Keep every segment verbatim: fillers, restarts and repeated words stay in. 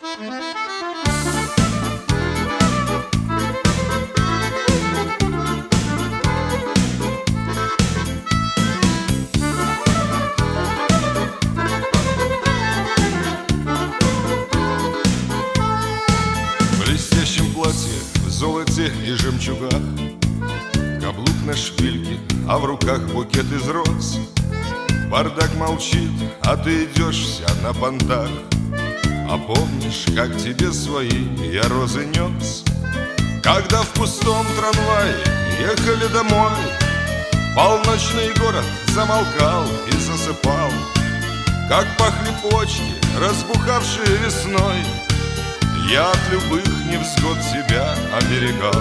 В золоте и жемчугах, каблук на шпильке, а в руках букет из роз. Бардак молчит, а ты идешь вся на понтах. А помнишь, как тебе свои я розы нес? Когда в пустом трамвае ехали домой, полночный город замолкал и засыпал. Как пахли почки, разбухавшие весной, я от любых невзгод тебя оберегал.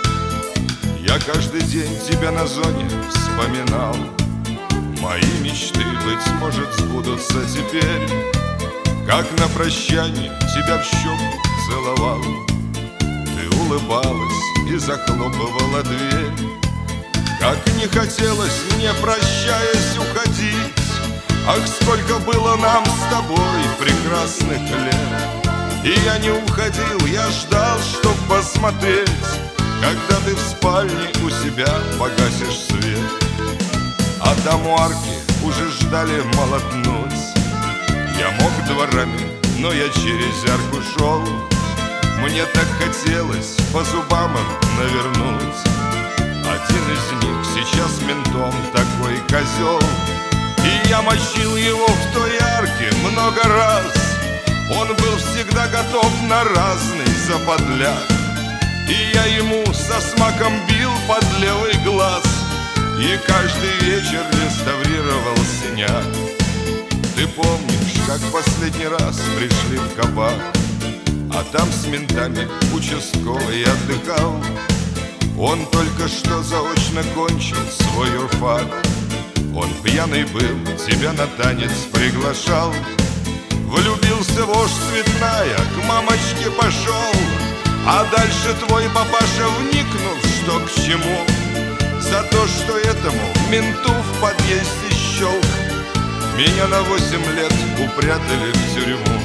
Я каждый день тебя на зоне вспоминал. Мои мечты, быть может, сбудутся теперь. Как на прощание тебя в щеку целовал. Ты улыбалась и захлопывала дверь. Как не хотелось мне, прощаясь, уходить. Ах, сколько было нам с тобой прекрасных лет. И я не уходил, я ждал, чтоб посмотреть, когда ты в спальне у себя погасишь свет. А там у арки уже ждали молотнуть. Я мог дворами, но я через арку шел. Мне так хотелось по зубам им навернуть. Один из них сейчас ментом такой козел, и я мочил его в той арке много раз. Он был всегда готов на разный заподляк, и я ему со смаком бил под левый глаз, и каждый вечер реставрировал синяк. Ты помнишь, как последний раз пришли в кабак, а там с ментами участковый отдыхал. Он только что заочно кончил свой юрфак. Он пьяный был, тебя на танец приглашал. Влюбился вождь Цветная, к мамочке пошел. А дальше твой папаша, вникнув, что к чему, за то, что этому менту в подъезде щелк, меня на восемь лет упрятали в тюрьму.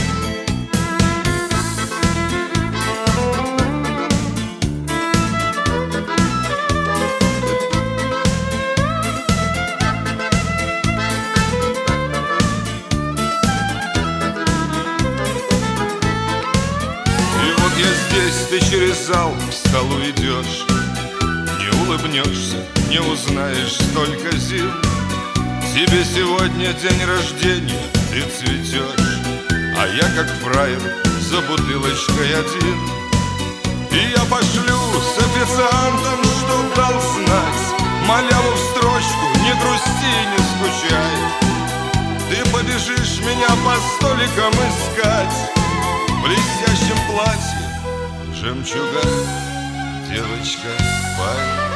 Я здесь, ты через зал к столу идешь. Не улыбнешься, не узнаешь столько зим. Тебе сегодня день рождения, ты цветешь, а я как фраер за бутылочкой один. И я пошлю с официантом, чтоб дал знать, маляву в строчку, не грусти, не скучай. Ты побежишь меня по столикам искать в блестящем платье, в жемчугах, девочка, пой.